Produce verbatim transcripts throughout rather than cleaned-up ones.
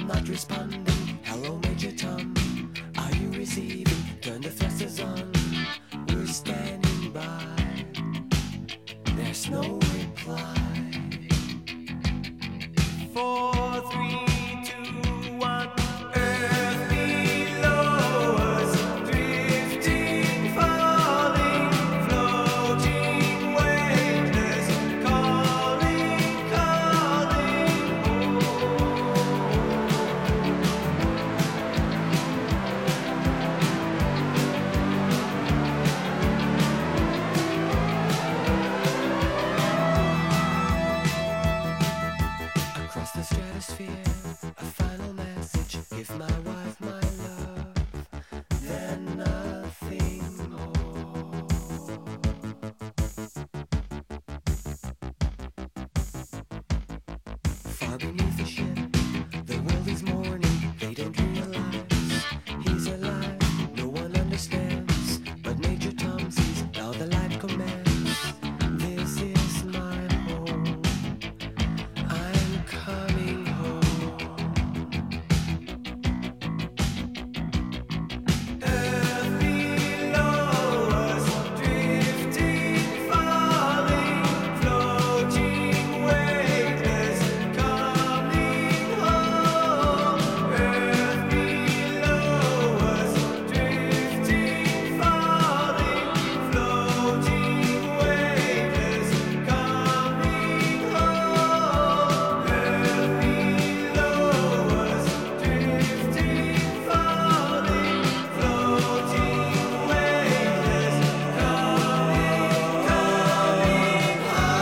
not responding. Hello, Major Tom. Are you receiving? Turn the thrusters on. We're standing by. There's no reply. Four, three, two, one. Earth below us, drifting, falling, floating, weightless, calling, calling home. Across the stratosphere, a final message. Give my wife my love, then nothing more. Far beneath the ship, the world is mourning. They don't realize he's alive. No one understands, but Major Tom sees how the life commands. This is my home. I'm coming home. Earth below us, drifting, falling, floating, weightless, coming home. Earth below us, drifting, falling, floating, weightless, coming home. Earth below us, drifting, falling, floating, weightless, coming, coming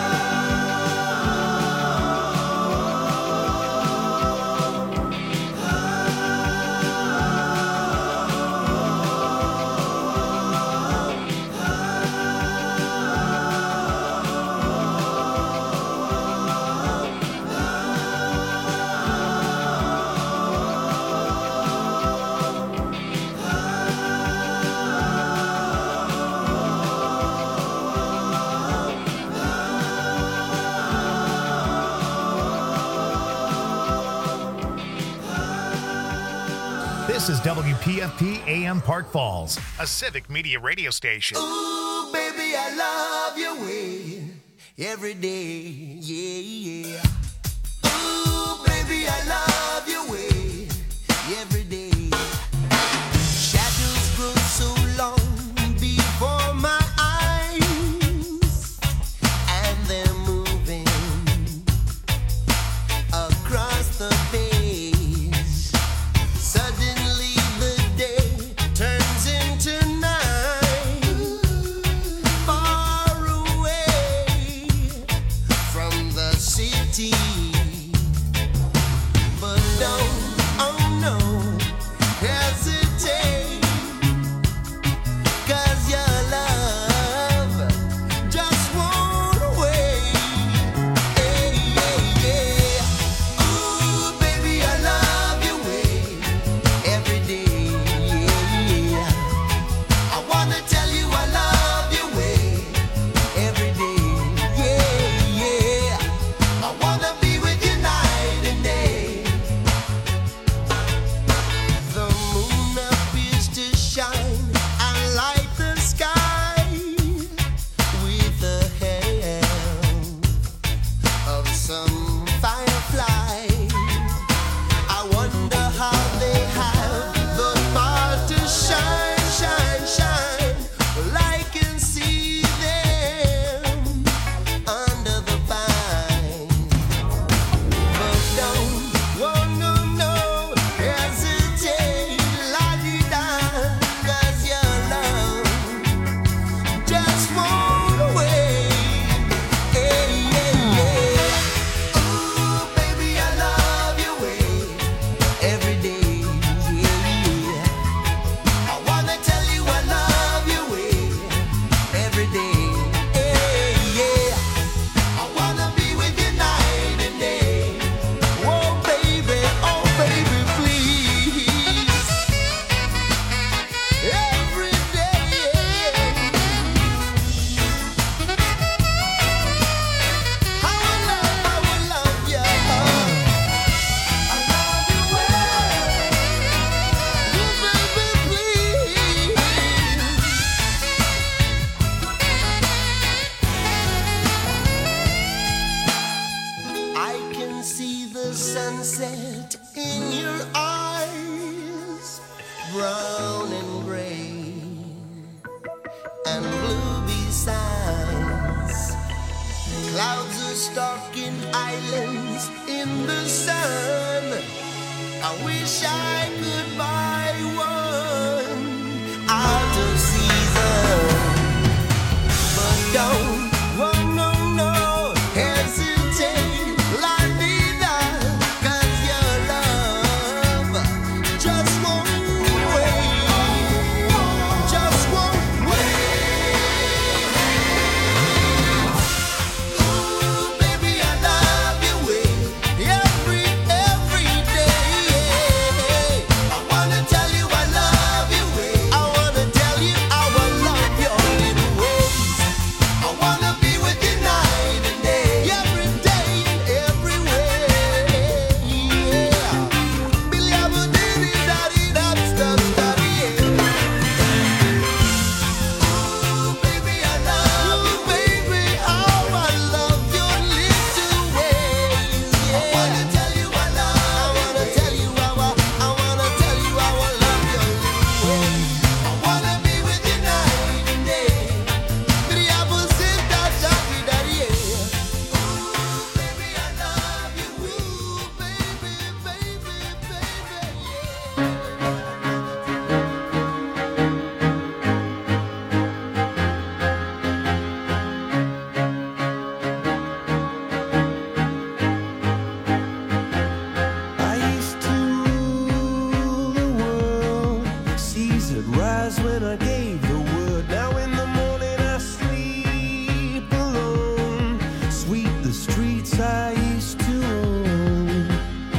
This is W P F P A M Park Falls, a civic media radio station. Ooh, baby, I love your way every day, yeah, yeah. Ooh, baby, I love your way every day. Shadows grow so long before my eyes, and they're moving across the page. Suddenly the day turns into night, far away from the city. in your eyes, brown and gray, and blue besides. Clouds are stalking islands in the sun. I wish I could buy one out of season, but don't, oh no, no, hesitate, la vida, 'cause your love just won't wait, just won't wait. Ooh, baby, I love you every, every day. I wanna tell you I love you. I wanna tell you how I love your little ways. I wanna be with you night and day, every day and every way. Yeah. Billy, I would do it, daddy, that's the study. Ooh, baby, I love you, baby, how I love your little ways. Yeah. I wanna tell you I love. I wanna tell you how I. I wanna tell you how I love your little ways. I wanna be with you night and day. Billy, I would sit down, daddy, daddy. Ooh, baby, I love you. Ooh, baby, baby, baby, I used to rule the world. Seas would rise when I gave the word. Now in the morning I sleep alone. Sweep the streets I used to own.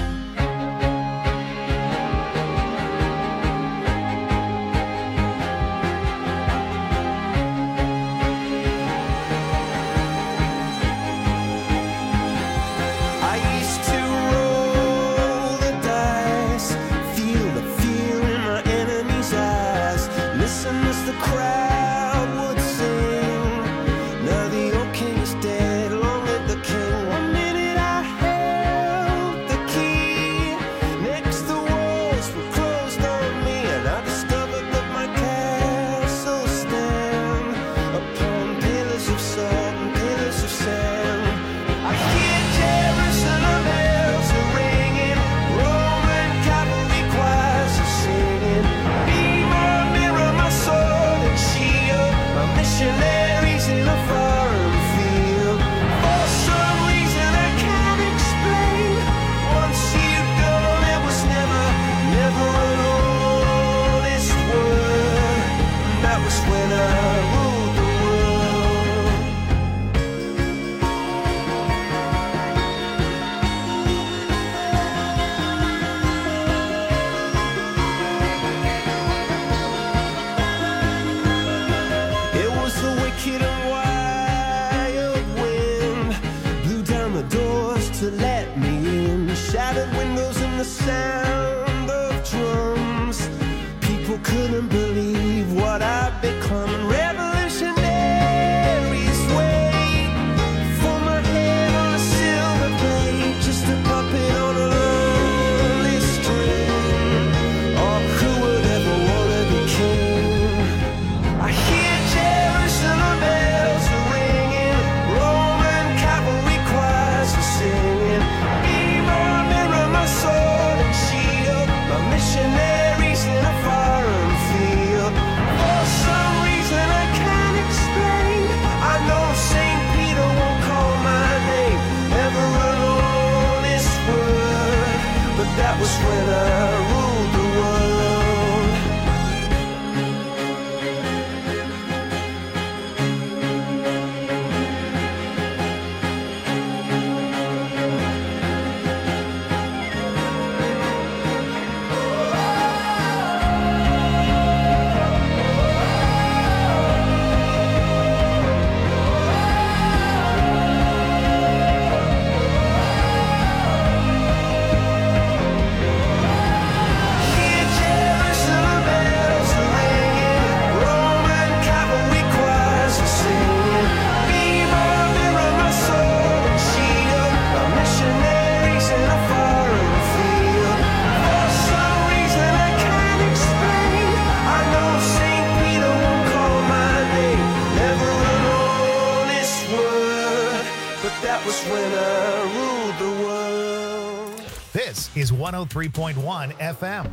I used to roll the dice, feel the fear in my enemy's eyes. Listen as the crowd would sing. Now the old king is dead, long live the king. One minute I held the key, next the walls were closed on me, and I discovered that my castle stand upon pillars of salt and pillars of sand. I hear Jerusalem bells are ringing, Roman cavalry choirs are singing. Be my mirror, my sword and shield, my missionaries in a foreign field. For some reason I can't explain, once you've gone there was never, never an honest word. That was when I ruled the world. It was the wicked and wild wind, blew down the doors to let me in, shattered windows and the sound of drums. People couldn't believe what I'd become. And revolutionaries wait for my head on a silver plate, just a puppet on a lonely string. Oh, who would ever wanna be king? I hear Jerusalem bells are ringing, Roman cavalry choirs are singing. Be my mirror, my sword and shield, my missionaries in a foreign field. For some reason I can't explain, I know Saint Peter won't call my name, never an honest word, but that was when I ruled the world. is one oh three point one F M.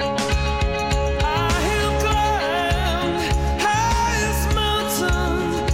I have climbed highest mountain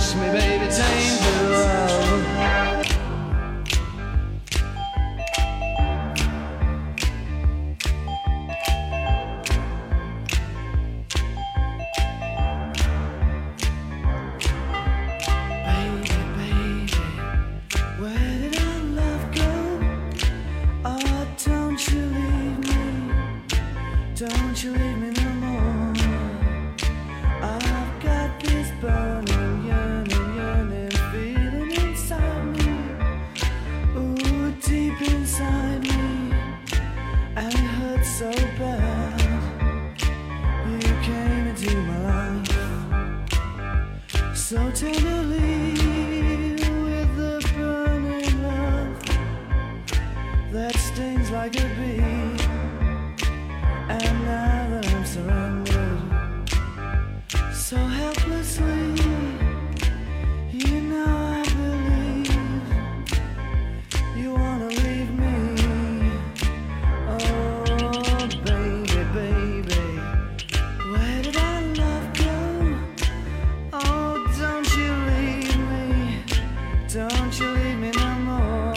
kiss me, baby, tainted love. Don't you leave me no more. I've got this burning, yearning, yearning feeling inside me. Ooh, deep inside me. And it hurts so bad. You came into my life so tenderly with the burning love that stings like a bee. And now that I'm surrounded so helplessly, you know I believe you wanna leave me. Oh, baby, baby, where did our love go? Oh, don't you leave me, don't you leave me no more.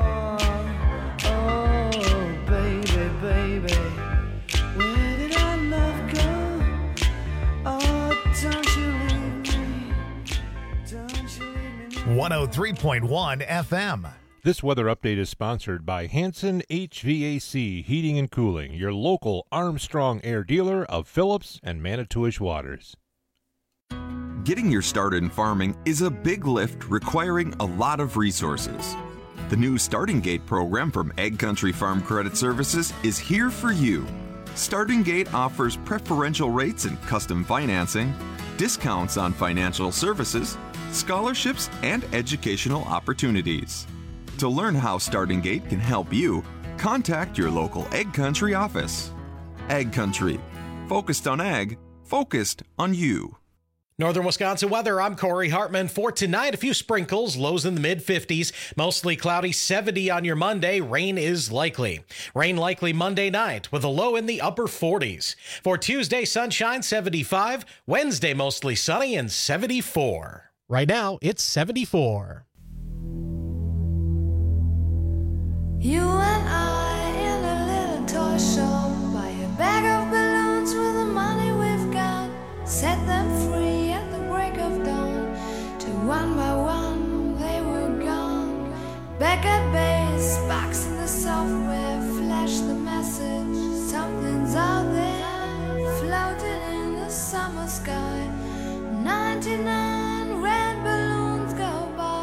Oh, baby, baby, where did our love go? Oh, don't you leave me, don't you leave me. one oh three point one F M. This weather update is sponsored by Hanson H V A C Heating and Cooling, your local Armstrong Air dealer of Phillips and Manitowish Waters. Getting your start in farming is a big lift requiring a lot of resources. The new Starting Gate program from Ag Country Farm Credit Services is here for you. Starting Gate offers preferential rates and custom financing, discounts on financial services, scholarships, and educational opportunities. To learn how Starting Gate can help you, contact your local Ag Country office. Ag Country, focused on ag, focused on you. Northern Wisconsin weather, I'm Corey Hartman. For tonight, a few sprinkles, lows in the mid fifties, mostly cloudy, seventy on your Monday. Rain is likely. Rain likely Monday night with a low in the upper forties. For Tuesday, sunshine, seventy-five. Wednesday, mostly sunny and seventy-four. Right now, it's seventy-four. You and I in a little toy shop, buy a bag of balloons with the money we've got, set them free at the break of dawn, till one by one they were gone. Back at base, box in the software, flash the message, something's out there, floating in the summer sky. ninety-nine red balloons go by.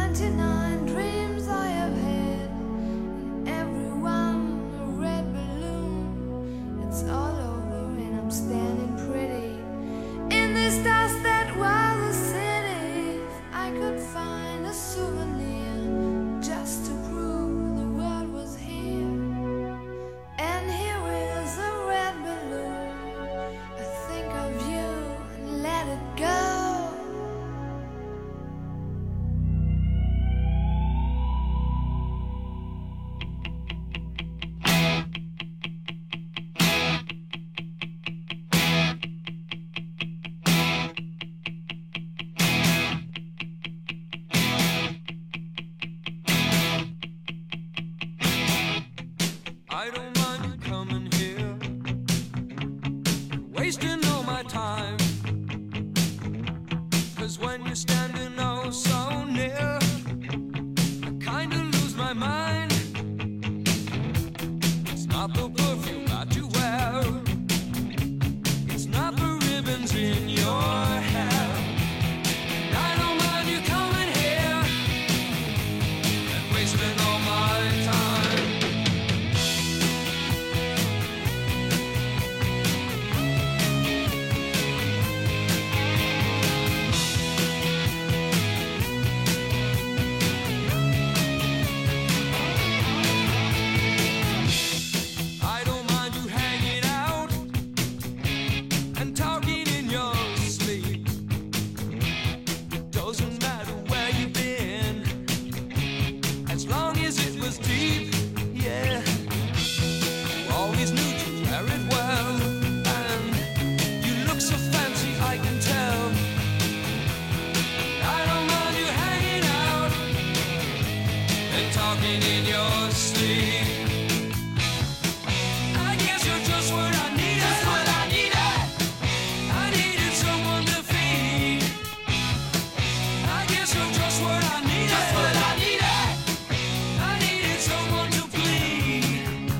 ninety-nine dreams I have had, and every one a red balloon. It's all over and I'm standing pretty in this dust that was a city. If I could find a souvenir just to prove the world was here. And here is a red balloon. I think of you and let it go. I don't mind you coming here, wasting all my time. Cause when you're standing oh so near, I kinda lose my mind. It's not the perfume that you wear, it's not the ribbons in your hair. I don't mind you coming here and wasting all my time. I don't mind you hanging out and talking in your sleep. Doesn't matter where you've been, as long as it was deep, yeah. You always knew to wear it well, and you look so fancy, I can tell. I don't mind you hanging out and talking in your sleep. I guess you're just what I needed. Just what I needed. I needed someone to feed. I guess you're just what I needed. Just what I needed. I needed someone to bleed.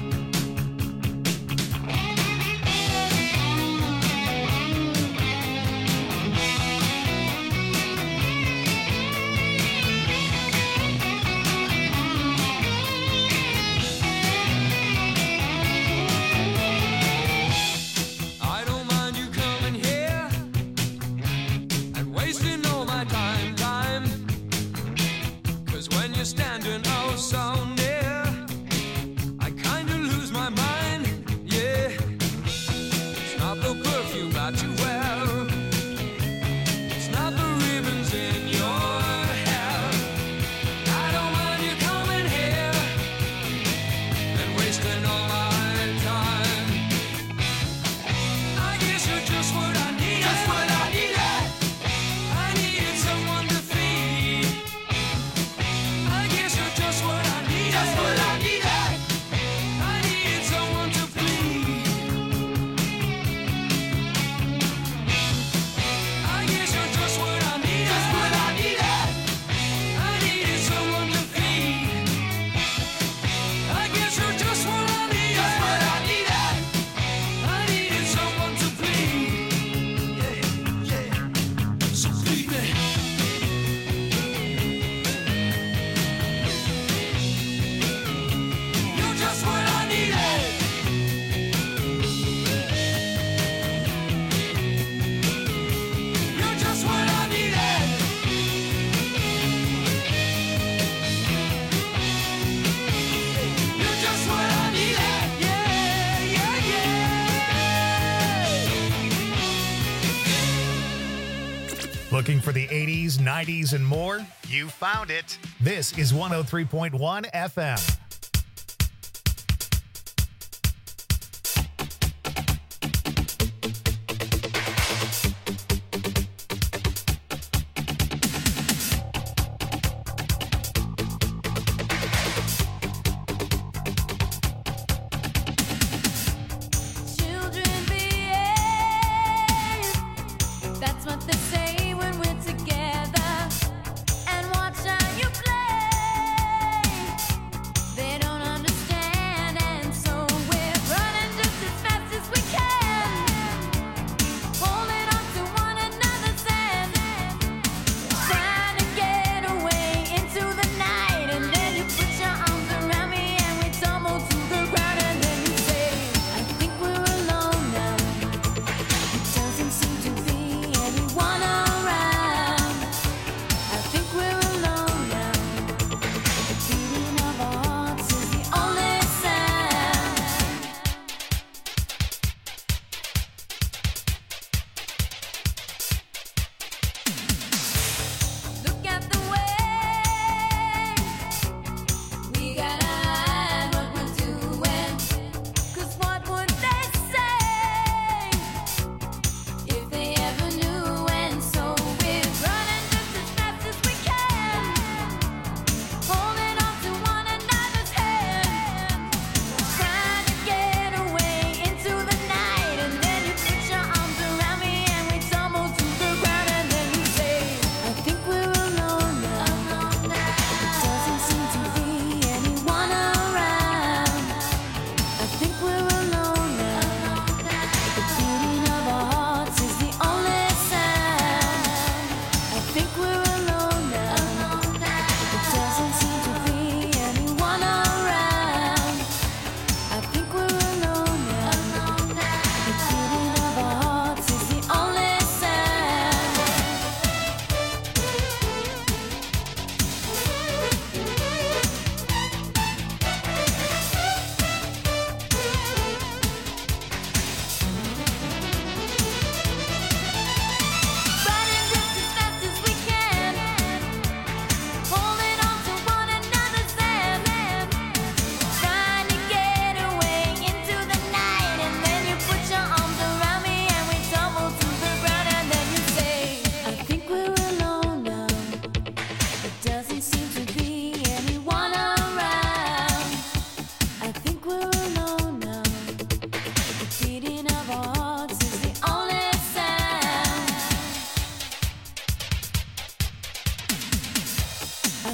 I don't mind you coming here and wasting all my time, time. Cause when you're standing oh so near, I kinda lose my mind, yeah. It's not the perfume that you wear, it's not the ribbons in your hair. I don't mind you coming here and wasting all my time. I guess you're just what I needed. Just what I needed. I needed someone to feed. I guess you're just what I needed. Just what I needed. I needed someone to bleed. I guess you're just what I needed. Just what I needed. I needed someone to feed. I guess you're just what I needed. Just what I needed. I needed someone to bleed. Yeah, yeah. So bleed me. You're just what I needed. You're just what I needed. You're just what I needed. Yeah, yeah, yeah. Looking for the eighties, nineties, and more? You found it. This is one oh three point one F M. Children behave. That's what they say when we're together. And watch how you play.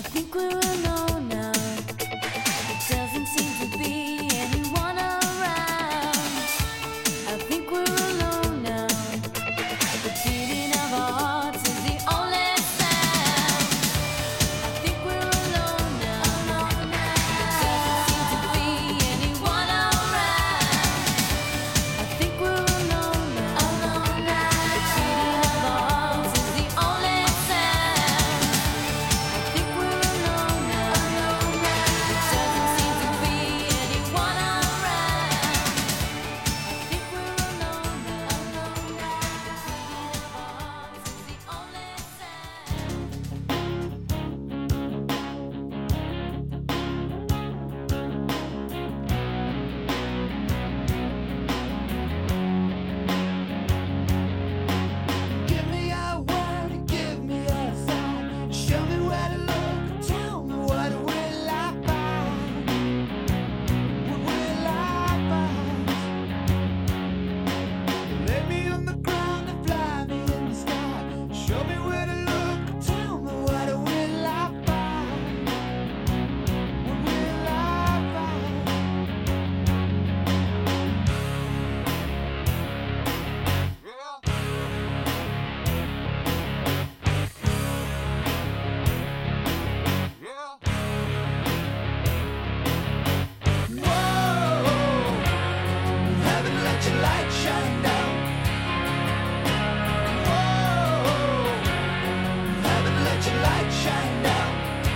think we're alone now. There doesn't seem to be anyone around. I think we're alone now. The beating of our hearts is the only sound. I think we're alone now. There doesn't seem to be anyone around. I think we're alone now. The beating of our hearts is the only sound. I think we're alone now. There doesn't seem to be anyone around. I think we're alone now. The beating of our hearts is the only sound. Give me a word, give me a sign. Show me where to look, tell me what will I find? What will I find? Lay me on the ground and fly me in the sky. Show me where to look, tell me what will I find? What will I find? Haven't let your light shine down. Whoa, haven't let your light shine down.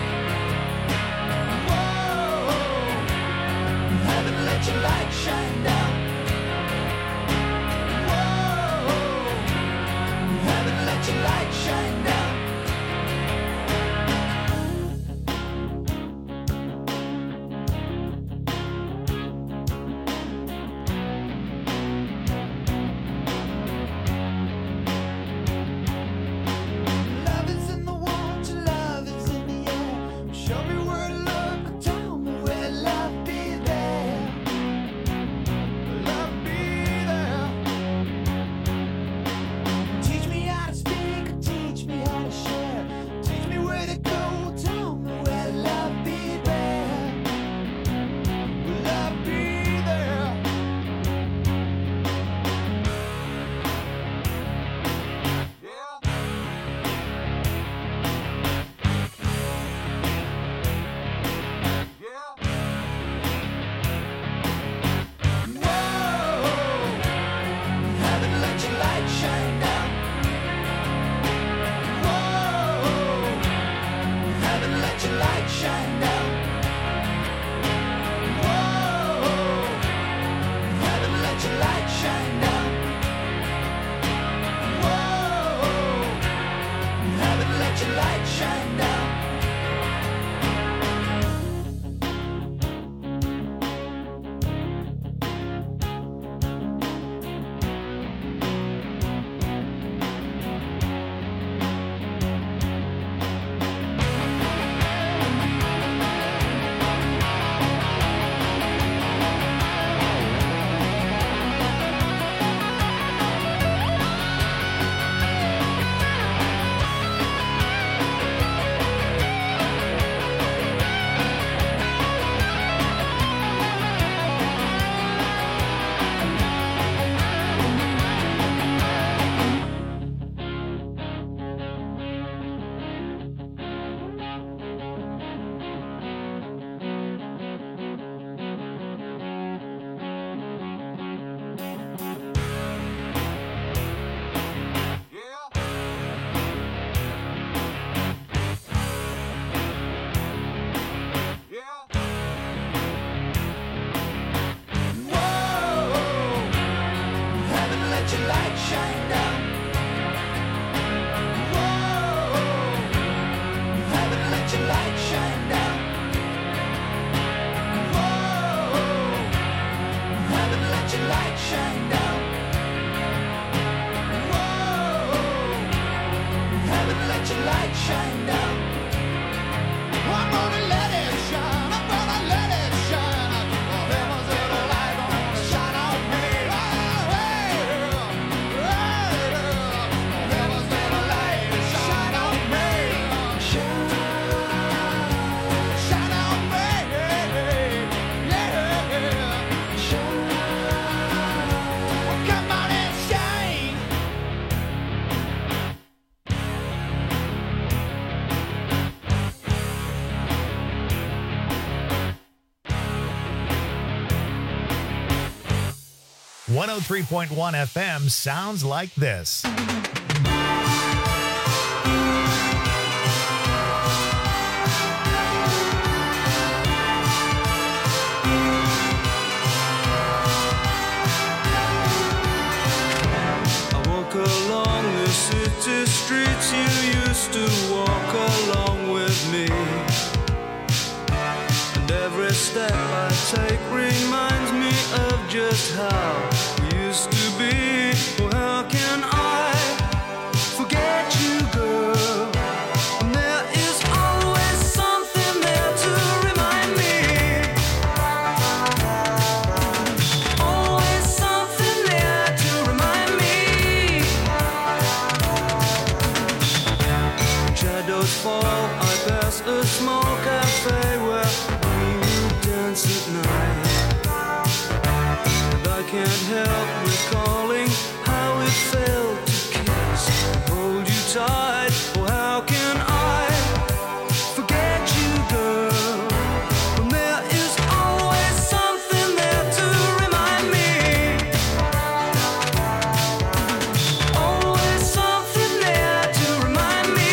Whoa, haven't let your light shine down. Whoa, haven't let your light shine down. Love is in the water, love is in the air. Show me where to look, tell me where love be there. Love be there. Teach me how to speak, teach me how to share. Teach me where to go, tell me where love be there. Will love be there? Whoa, haven't let your light shine down. Whoa, haven't let your light shine down. Whoa, haven't let your light shine down. Whoa, haven't let your light shine down. one oh three point one F M sounds like this. Along the city streets you used to walk along with me, and every step I take reminds me of just how we used to be. Well, how can I forget you, girl? And there is always something there to remind me. Always something there to remind me. Shadows fall, I pass a small cafe where we would dance at night, and I can't help recalling how it felt to kiss and hold you tight. Oh, how can I forget you, girl, when there is always something there to remind me. Always something there to remind me.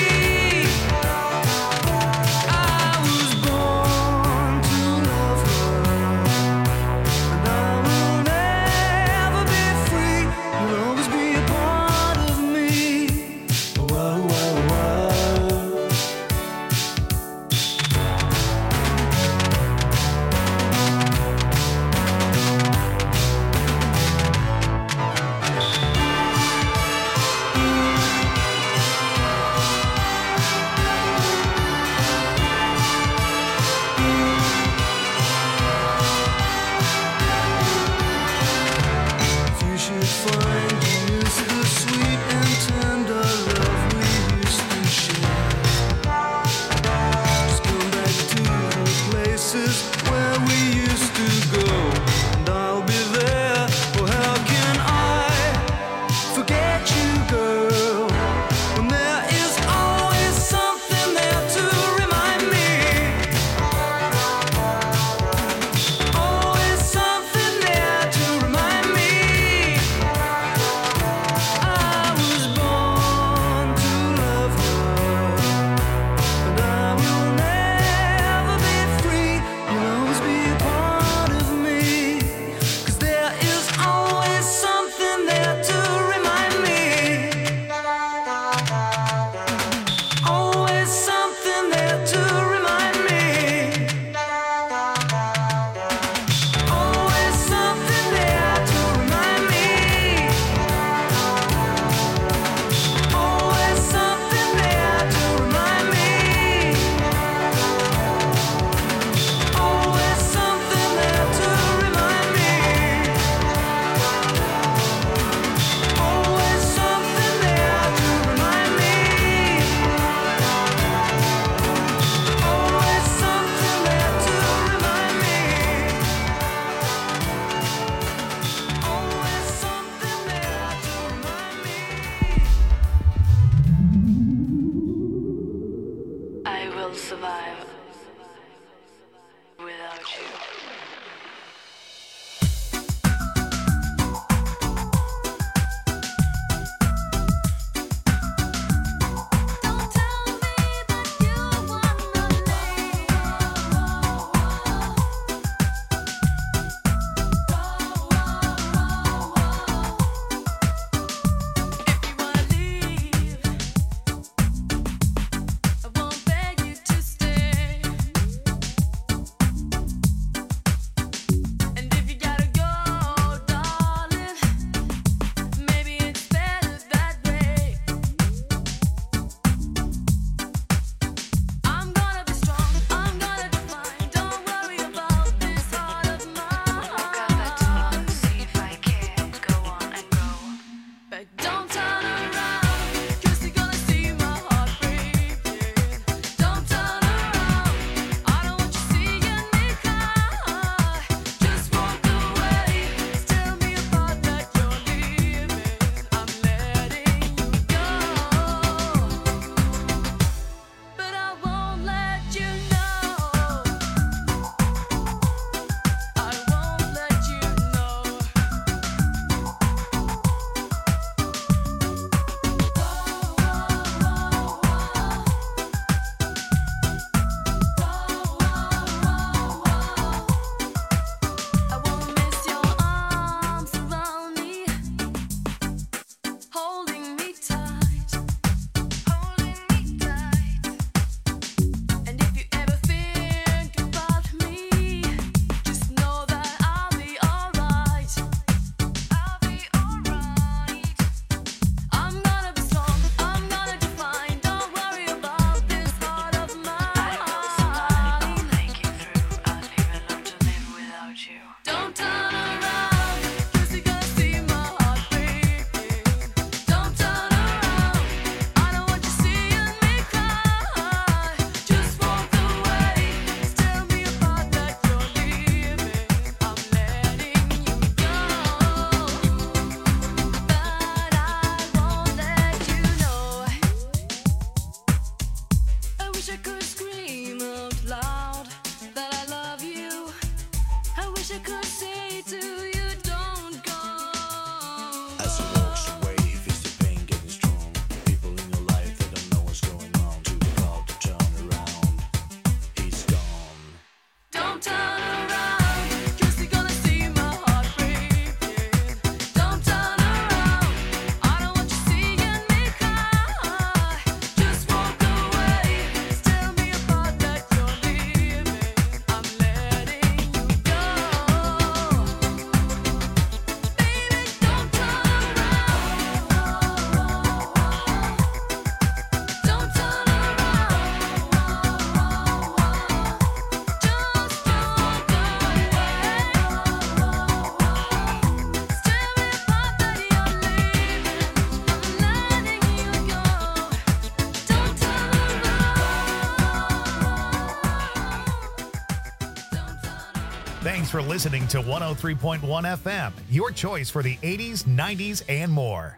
Thanks for listening to one oh three point one F M, your choice for the eighties, nineties, and more.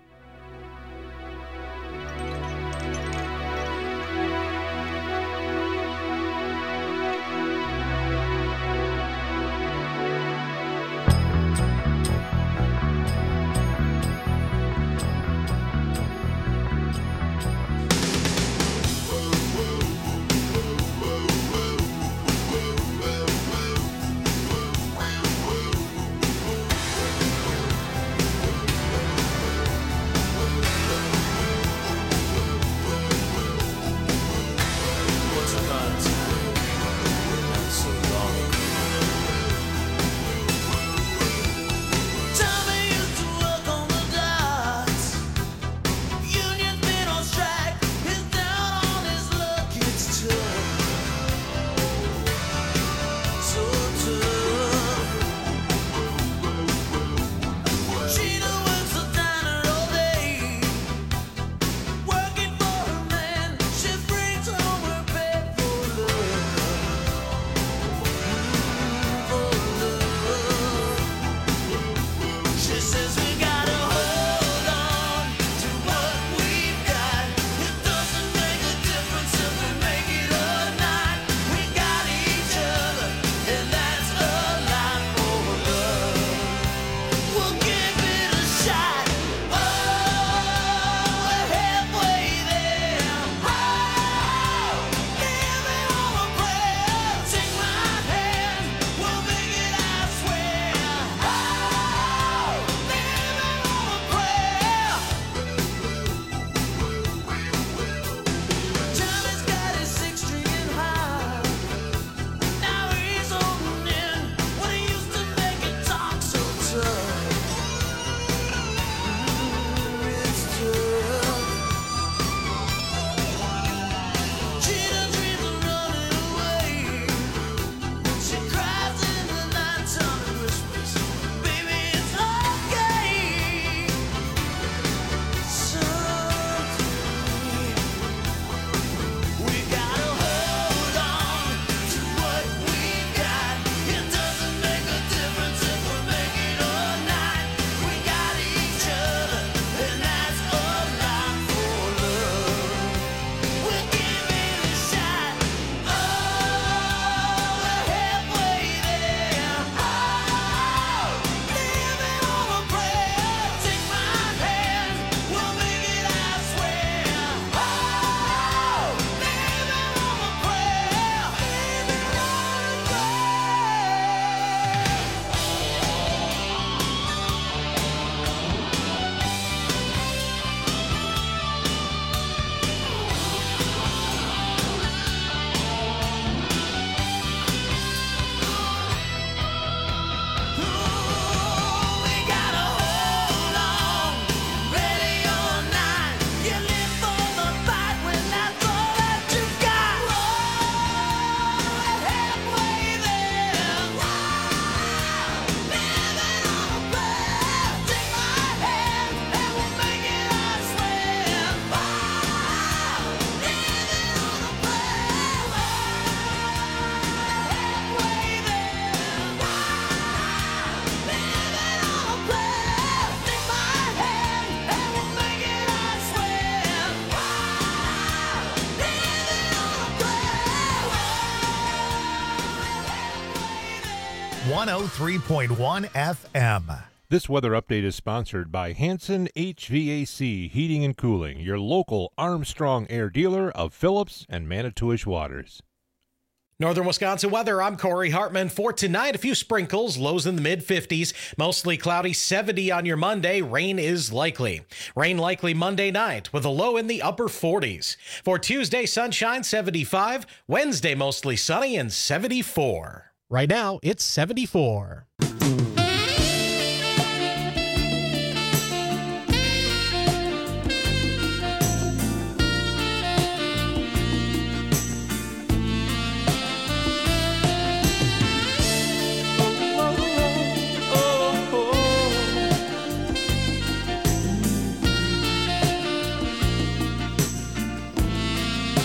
one oh three point one F M. This weather update is sponsored by Hanson H V A C Heating and Cooling, your local Armstrong Air dealer of Phillips and Manitowish Waters. Northern Wisconsin weather, I'm Corey Hartman. For tonight, a few sprinkles, lows in the mid fifties, mostly cloudy, seventy on your Monday. Rain is likely. Rain likely Monday night with a low in the upper forties. For Tuesday, sunshine, seventy-five. Wednesday, mostly sunny and seventy-four. Right now, it's seventy-four.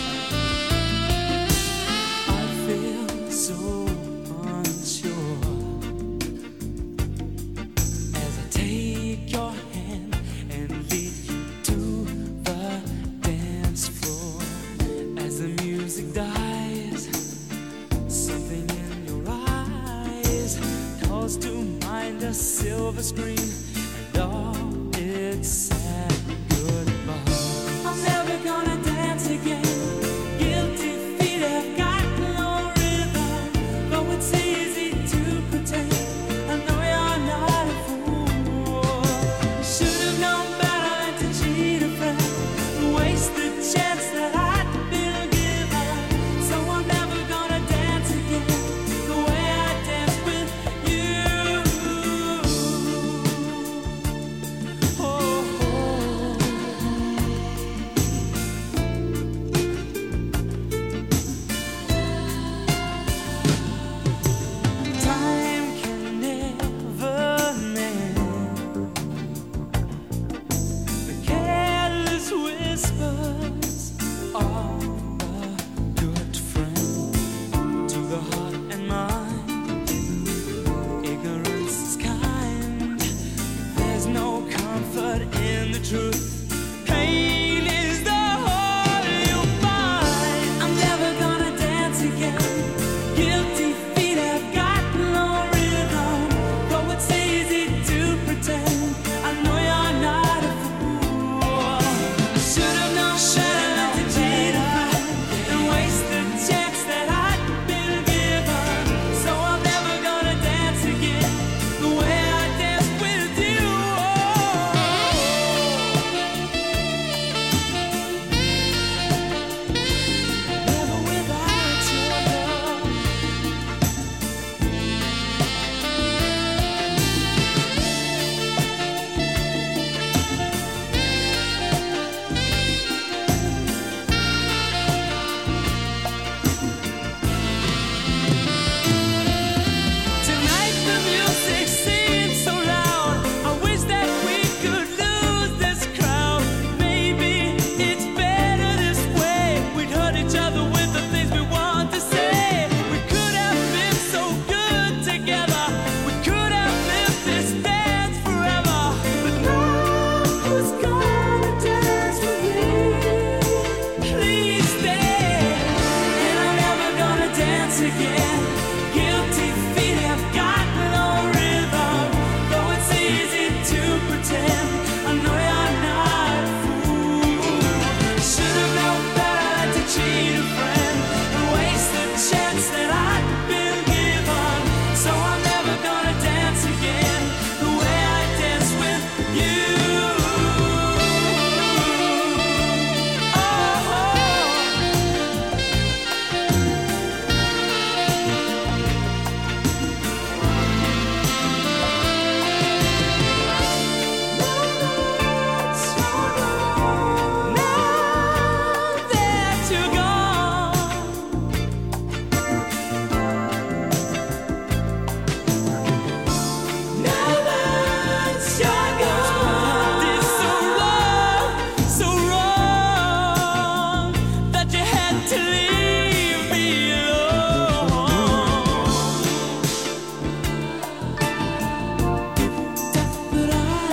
I feel so unsure. supposed to mind a silver screen, and all its sad goodbye. I'm never gonna dance again. Guilty feet have got no rhythm, though it's easy to pretend. I know you're not a fool. Should have known better than to cheat a friend, waste the chance that I'd been given. So I'm never gonna dance again the way I danced with you. Oh, time can never mend the careless whispers of a good friend to the heart and mind. Ignorance is kind. There's no comfort in the truth. Pain is the whole you find. I'm never gonna dance again. Guilty feet have got no rhythm, though it's easy to pretend. I know you're not a fool. I should have known better than to cheat a friend and waste the chance that I'd been given. So I'm never gonna dance again the way I danced with you. Never without your love. Tonight the music seems so loud. I wish that we could lose this crowd. Maybe it's better this way. We'd hurt each other with the things we want to say. We could have been so good together. We could have lived this dance forever. But now who's gonna dance with me? Please stay. And I'm never gonna dance again. Guilty feet have got no rhythm, though it's easy to pretend. I know you're not a fool. Should have known better than to cheat a friend and waste the chance that I'd been given. So I'm never gonna dance again the way I danced with you. Now that you're gone, now that you're gone, it's so wrong, so wrong that you had to leave me alone. But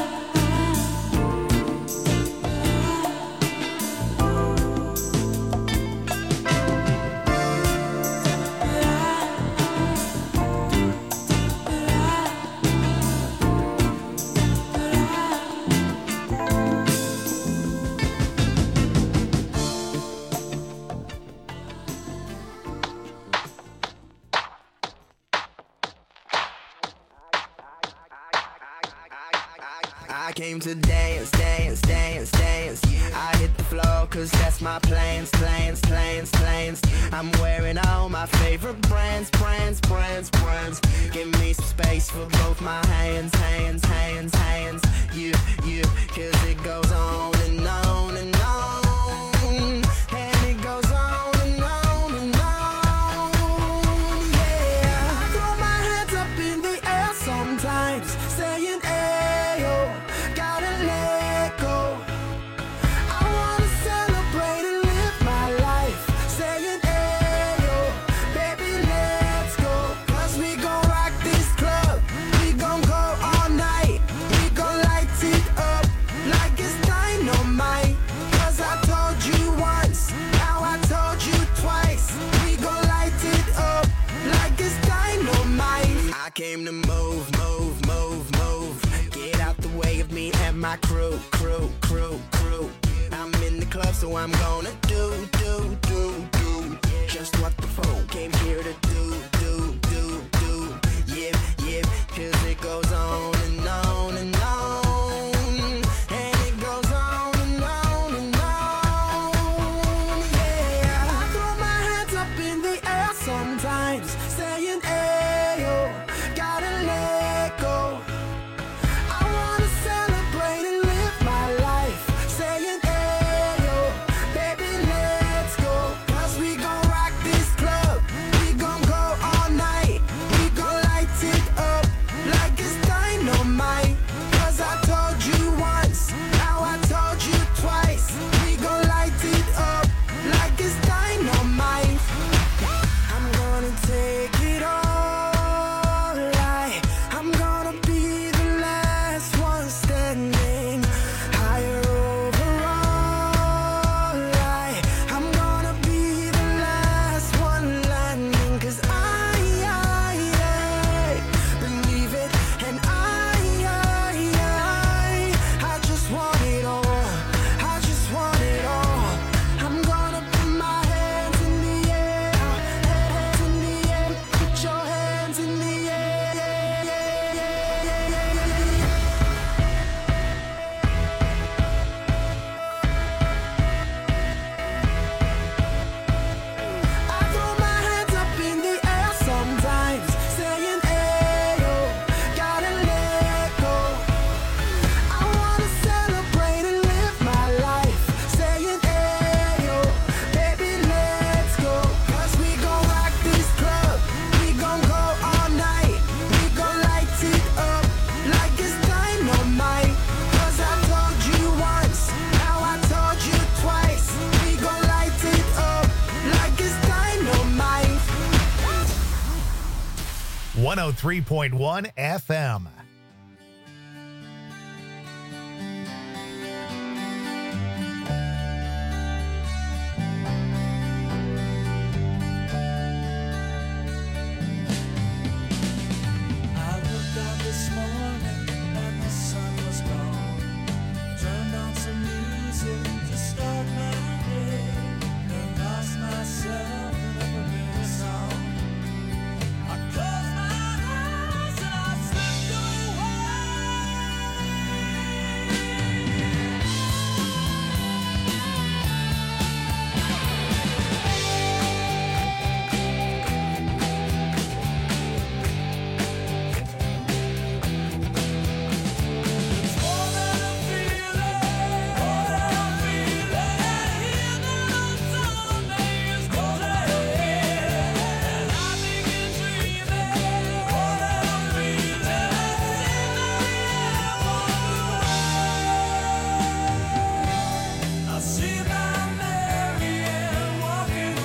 I came to dance, dance, dance, dance. I hit the floor cause that's my plans, plans, plans, plans. I'm wearing all my favorite brands, brands, brands, brands. Give me some space for both my hands, hands, hands, hands. You, you, cause it goes on and on and on. And it goes on and on and on. Yeah. I throw my hands up in the air sometimes, saying, ayo, gotta let go. I wanna celebrate and live my life, saying, ayo, baby, let's go. Cause we gon' rock this club, we gon' go all night. We gon' light it up like it's dynamite. Cause I told you once, now I told you twice. We gon' light it up like it's dynamite. I came to move my crew, crew, crew, crew. I'm in the club, so I'm gonna do, do, do, do just what the folk came here to do, do, do, do. Yeah, yeah, cause it goes on and on and on. And it goes on and on and on. Yeah, I throw my hands up in the air sometimes, saying, ayo, gotta let go. I wanna celebrate and live my life, saying, ayo, baby, let's go. Cause we gon' rock this club, we gon' go all night, we gon' light it up like it's dynamite. Cause I told you once, now I told you twice, we gon' light it up like it's dynamite. I'm gonna take it all, I, I'm gonna be the last one standing, higher overall, I, I'm gonna be the last one landing. Cause I, I, I believe it, and I, I, I, I just want it all, I just want it all. I'm gonna put my hands in the air, hands in the air, put your hands in the air. I throw my hands up in the air sometimes, saying, ayo, gotta let go. I wanna celebrate and live my life, saying, ayo, baby, let's go. Cause we gon' rock this club, we gon' go all night, we gon' light it up like it's dynamite. Cause I told you once, now I told you twice, we gon' light it up like it's dynamite. one oh three point one F M. I looked out this morning and the sun was gone. Turned on some music to start my day and lost myself in a familiar song. I closed my eyes and I slipped It's more than a feeling, more than a feeling. Even on some days, more than a feeling. And I begin dreaming, more than a feeling. I see my Marianne walking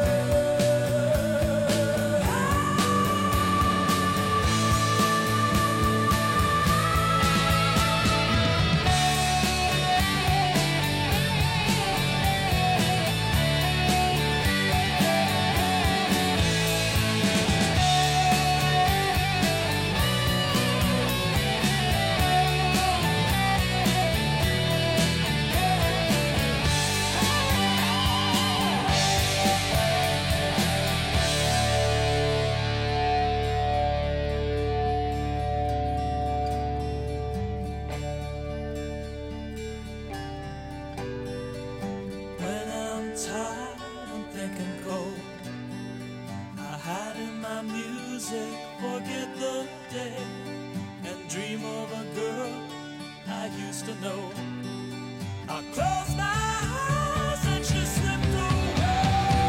When I'm tired and thinking cold, I hide in my music, forget the day, and dream of a girl I used to know. I close my eyes and she slipped away.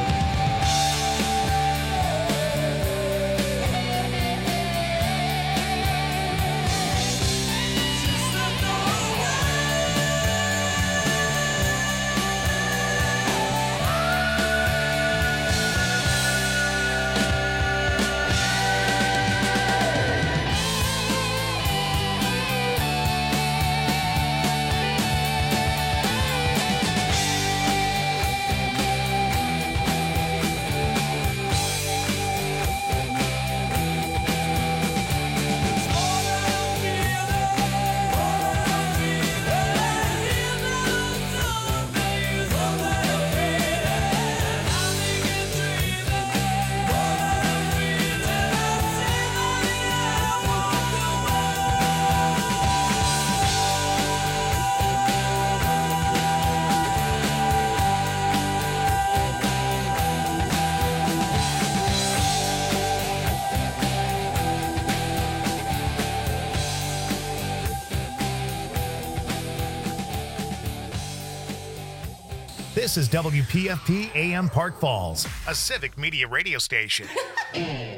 She slipped away. This is W P F P A M Park Falls, a civic media radio station.